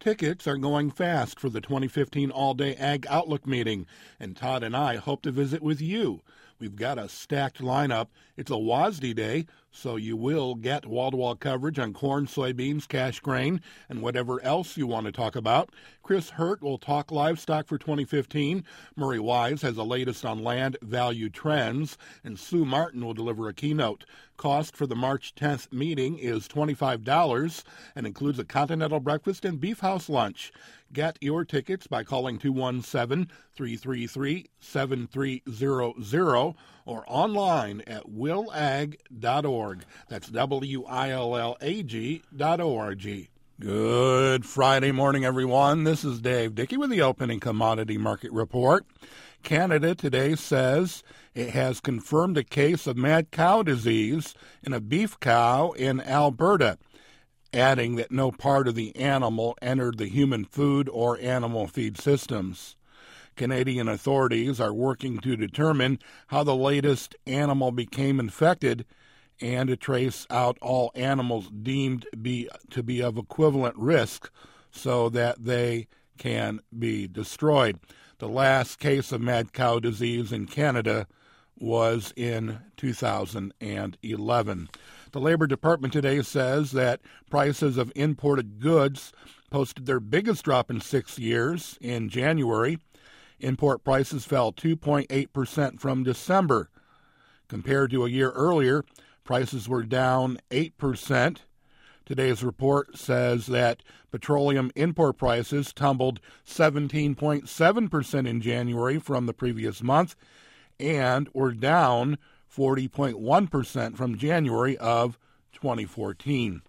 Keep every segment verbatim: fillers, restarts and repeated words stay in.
Tickets are going fast for the twenty fifteen All-Day Ag Outlook meeting, and Todd and I hope to visit with you. We've got a stacked lineup. It's a W A S D day, so you will get wall-to-wall coverage on corn, soybeans, cash grain, and whatever else you want to talk about. Chris Hurt will talk livestock for twenty fifteen. Murray Wise has the latest on land value trends, and Sue Martin will deliver a keynote. Cost for the March tenth meeting is twenty-five dollars and includes a continental breakfast and beef house lunch. Get your tickets by calling two one seven, three three three, seven three zero zero or online at will ag dot org. That's W I L L A G dot O R G. Good Friday morning, everyone. This is Dave Dickey with the opening commodity market report. Canada today says it has confirmed a case of mad cow disease in a beef cow in Alberta, adding that no part of the animal entered the human food or animal feed systems. Canadian authorities are working to determine how the latest animal became infected and to trace out all animals deemed be, to be of equivalent risk so that they can be destroyed. The last case of mad cow disease in Canada was in two thousand eleven. The Labor Department today says that prices of imported goods posted their biggest drop in six years in January. Import prices fell two point eight percent from December. Compared to a year earlier, prices were down eight percent. Today's report says that petroleum import prices tumbled seventeen point seven percent in January from the previous month and were down forty point one percent from January of twenty fourteen.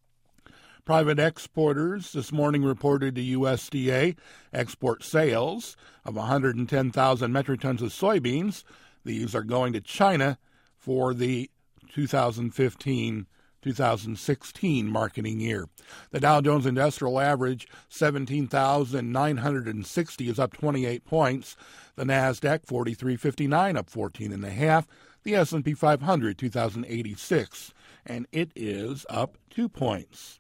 Private exporters this morning reported to U S D A export sales of one hundred ten thousand metric tons of soybeans. These are going to China for the two thousand fifteen two thousand sixteen marketing year. The Dow Jones Industrial Average, seventeen thousand nine hundred sixty, is up twenty-eight points. The NASDAQ, forty-three fifty-nine, up fourteen and a half. The S and P five hundred, two thousand eighty-six, and it is up two points.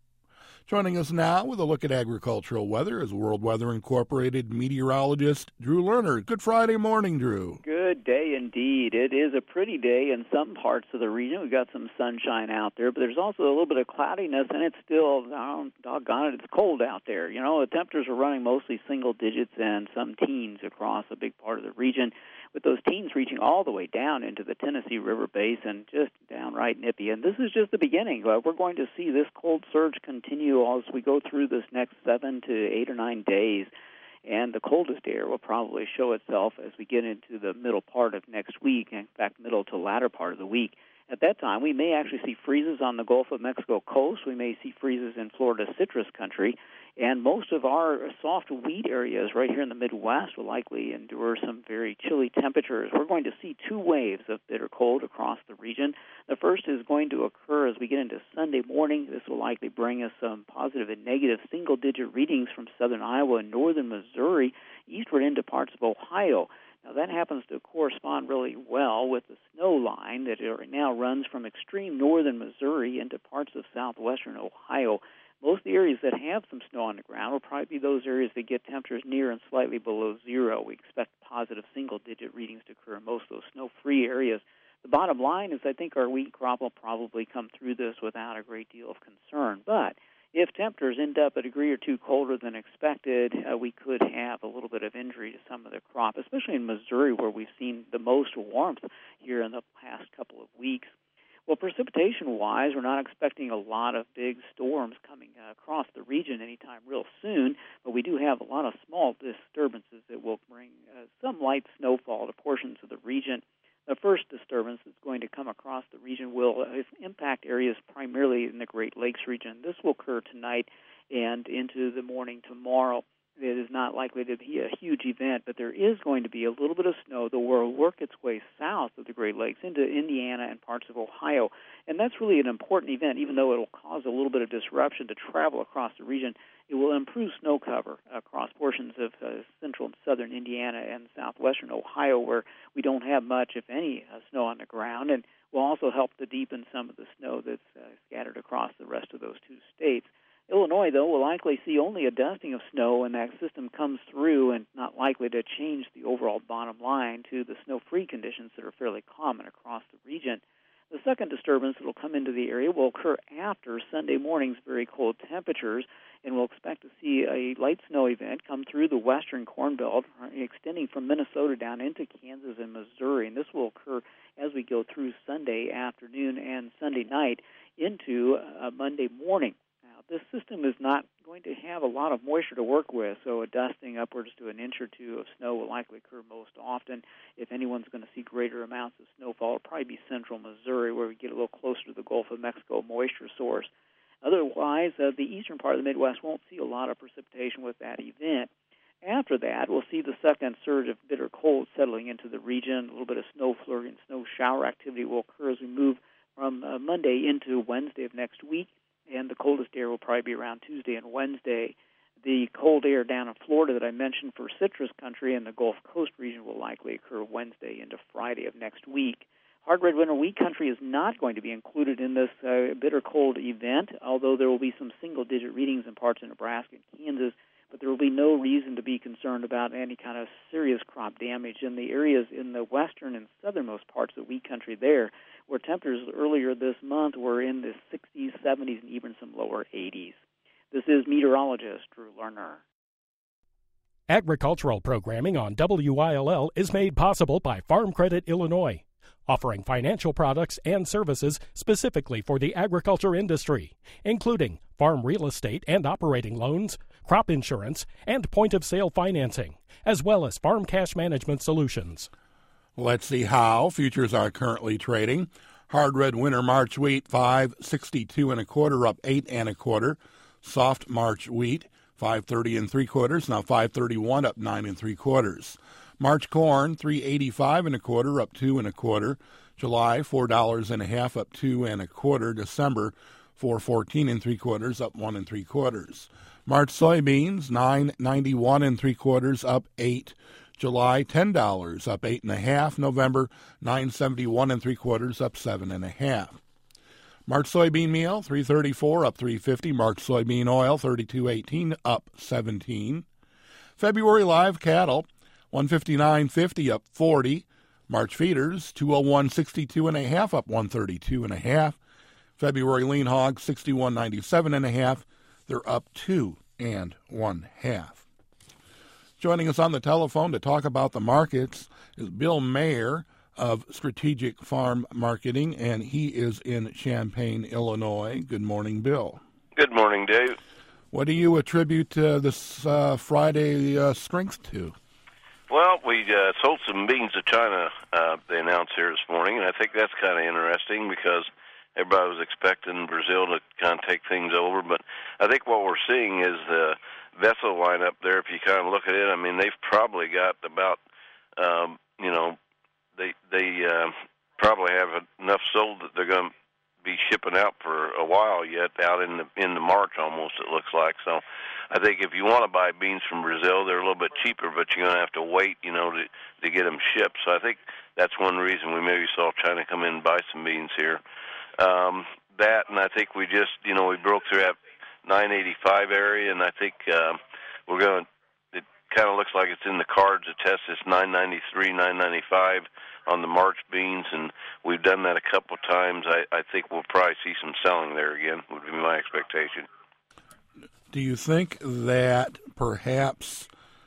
Joining us now with a look at agricultural weather is World Weather Incorporated meteorologist Drew Lerner. Good Friday morning, Drew. Good day indeed. It is a pretty day in some parts of the region. We've got some sunshine out there, but there's also a little bit of cloudiness, and it's still, oh, doggone it, it's cold out there. You know, the temperatures are running mostly single digits and some teens across a big part of the region, with those teens reaching all the way down into the Tennessee River Basin, just downright nippy. And this is just the beginning. Uh, we're going to see this cold surge continue as we go through this next seven to eight or nine days. And the coldest air will probably show itself as we get into the middle part of next week, in fact, middle to latter part of the week. At that time, we may actually see freezes on the Gulf of Mexico coast. We may see freezes in Florida citrus country. And most of our soft wheat areas right here in the Midwest will likely endure some very chilly temperatures. We're going to see two waves of bitter cold across the region. The first is going to occur as we get into Sunday morning. This will likely bring us some positive and negative single-digit readings from southern Iowa and northern Missouri, eastward into parts of Ohio. Now, that happens to correspond really well with the snow line that right now runs from extreme northern Missouri into parts of southwestern Ohio. Most of the areas that have some snow on the ground will probably be those areas that get temperatures near and slightly below zero. We expect positive single-digit readings to occur in most of those snow-free areas. The bottom line is I think our wheat crop will probably come through this without a great deal of concern. But if temperatures end up a degree or two colder than expected, uh, we could have a little bit of injury to some of the crop, especially in Missouri where we've seen the most warmth here in the past couple of weeks. Well, precipitation-wise, we're not expecting a lot of big storms coming uh, across the region anytime real soon, but we do have a lot of small disturbances that will bring uh, some light snowfall to portions of the region. The first disturbance that's going to come across the region will uh, impact areas primarily in the Great Lakes region. This will occur tonight and into the morning tomorrow. It is not likely to be a huge event, but there is going to be a little bit of snow that will work its way south of the Great Lakes into Indiana and parts of Ohio. And that's really an important event, even though it will cause a little bit of disruption to travel across the region. It will improve snow cover across portions of uh, central and southern Indiana and southwestern Ohio, where we don't have much, if any, uh, snow on the ground, and will also help to deepen some of the snow that's uh, scattered across the rest of those two states. Illinois, though, will likely see only a dusting of snow when that system comes through and not likely to change the overall bottom line to the snow-free conditions that are fairly common across the region. The second disturbance that will come into the area will occur after Sunday morning's very cold temperatures, and we'll expect to see a light snow event come through the western Corn Belt, extending from Minnesota down into Kansas and Missouri. And this will occur as we go through Sunday afternoon and Sunday night into uh, Monday morning. Now, this system is not going to have a lot of moisture to work with, so a dusting upwards to an inch or two of snow will likely occur most often. If anyone's going to see greater amounts of snowfall, it'll probably be central Missouri, where we get a little closer to the Gulf of Mexico moisture source. Otherwise, uh, the eastern part of the Midwest won't see a lot of precipitation with that event. After that, we'll see the second surge of bitter cold settling into the region. A little bit of snow flurry and snow shower activity will occur as we move from uh, Monday into Wednesday of next week, and the coldest air will probably be around Tuesday and Wednesday. The cold air down in Florida that I mentioned for citrus country and the Gulf Coast region will likely occur Wednesday into Friday of next week. Hard red winter wheat country is not going to be included in this uh, bitter cold event, although there will be some single-digit readings in parts of Nebraska and Kansas, but there will be no reason to be concerned about any kind of serious crop damage in the areas in the western and southernmost parts of wheat country there, where temperatures earlier this month were in the sixties, seventies, and even some lower eighties. This is meteorologist Drew Lerner. Agricultural programming on W I L L is made possible by Farm Credit Illinois, offering financial products and services specifically for the agriculture industry, including farm real estate and operating loans, crop insurance, and point-of-sale financing, as well as farm cash management solutions. Let's see how futures are currently trading. Hard red winter March wheat, five sixty-two and a quarter, up eight and a quarter. Soft March wheat, five thirty and three quarters, now five thirty-one, up nine and three quarters. March corn, three eighty-five and a quarter, up two and a quarter. July, four dollars and a half, up two and a quarter. December, four fourteen and three quarters, up one and three quarters. March soybeans, nine ninety-one and three quarters, up eight. July, ten dollars, up eight and a half. November, nine seventy-one and three quarters, up seven and a half. March soybean meal, three thirty-four, up three fifty. March soybean oil, thirty-two eighteen, up seventeen. February live cattle, one fifty-nine fifty, up forty. March feeders, two oh one sixty-two and a half, up one thirty-two and a half. February lean hogs, sixty-one ninety-seven and a half. They're up two and one half. Joining us on the telephone to talk about the markets is Bill Mayer of Strategic Farm Marketing, and he is in Champaign, Illinois. Good morning, Bill. Good morning, Dave. What do you attribute uh, this uh, Friday uh, strength to? Well, we uh, sold some beans to China, uh, they announced here this morning, and I think that's kind of interesting because everybody was expecting Brazil to kind of take things over. But I think what we're seeing is the vessel lineup there. If you kind of look at it, I mean, they've probably got about, um, you know, they they uh, probably have enough sold that they're going to be shipping out for a while yet, out in the in the March almost, it looks like. So I think if you want to buy beans from Brazil, they're a little bit cheaper, but you're going to have to wait, you know, to, to get them shipped. So I think that's one reason we maybe saw China come in and buy some beans here. Um, that, and I think we just, you know, we broke through that nine eighty-five area, and I think uh, we're going to, it kind of looks like it's in the cards to test this nine ninety-three, nine ninety-five on the March beans, and we've done that a couple of times. I, I think we'll probably see some selling there again, would be my expectation. Do you think that perhaps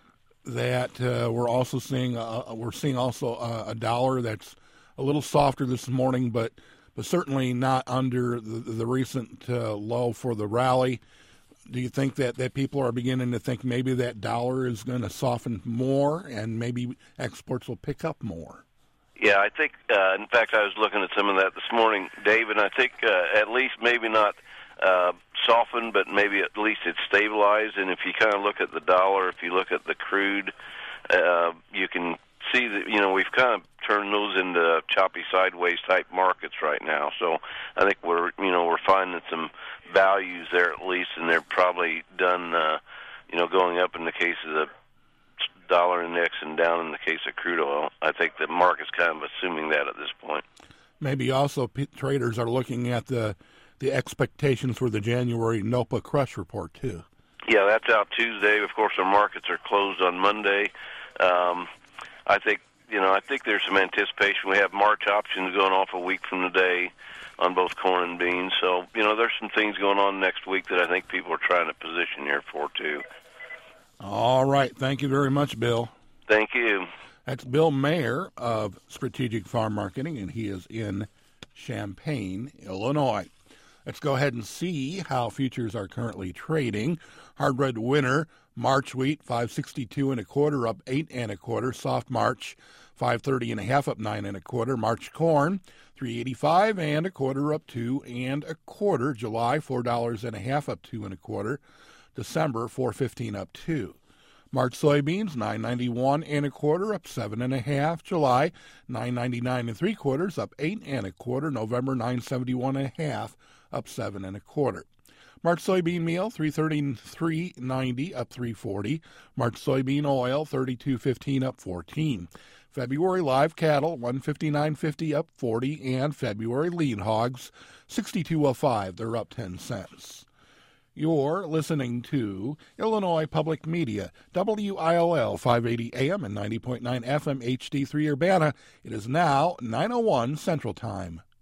that uh, we're also seeing uh, we're seeing also a, a dollar that's a little softer this morning, but but certainly not under the, the recent uh, low for the rally? Do you think that, that people are beginning to think maybe that dollar is going to soften more and maybe exports will pick up more? Yeah, I think, uh, in fact, I was looking at some of that this morning, Dave, and I think uh, at least maybe not uh, softened, but maybe at least it's stabilized. And if you kind of look at the dollar, if you look at the crude, uh, you can see that, you know, we've kind of turned those into choppy sideways type markets right now. So I think we're, you know, we're finding some values there at least, and they're probably done, uh, you know, going up in the case of the dollar index and down in the case of crude oil. I think the market's kind of assuming that at this point. Maybe also p- traders are looking at the the expectations for the January NOPA crush report, too. Yeah, that's out Tuesday. Of course, our markets are closed on Monday. Um, I think, you know, I think there's some anticipation. We have March options going off a week from today on both corn and beans. So, you know, there's some things going on next week that I think people are trying to position here for, too. All right. Thank you very much, Bill. Thank you. That's Bill Mayer of Strategic Farm Marketing, and he is in Champaign, Illinois. Let's go ahead and see how futures are currently trading. Hard red winter, March wheat, five sixty-two and a quarter, up eight and a quarter. Soft March, five thirty and a half, up nine and a quarter. March corn, three eighty-five and a quarter, up two and a quarter. July, four dollars and a half, up two and a quarter. December, four fifteen, up two. March soybeans, nine ninety-one and a quarter, up seven and a half. July, nine ninety-nine and three quarters, up eight and a quarter. November, nine seventy-one and a half, up seven and a quarter. March soybean meal, three thirty-three ninety, up three forty. March soybean oil, thirty-two fifteen, up fourteen. February live cattle, one fifty-nine fifty, up forty, and February lean hogs, sixty-two oh five, they're up ten cents. You're listening to Illinois Public Media, W I L L five eighty A M and ninety point nine F M H D three Urbana. It is now nine oh one Central Time.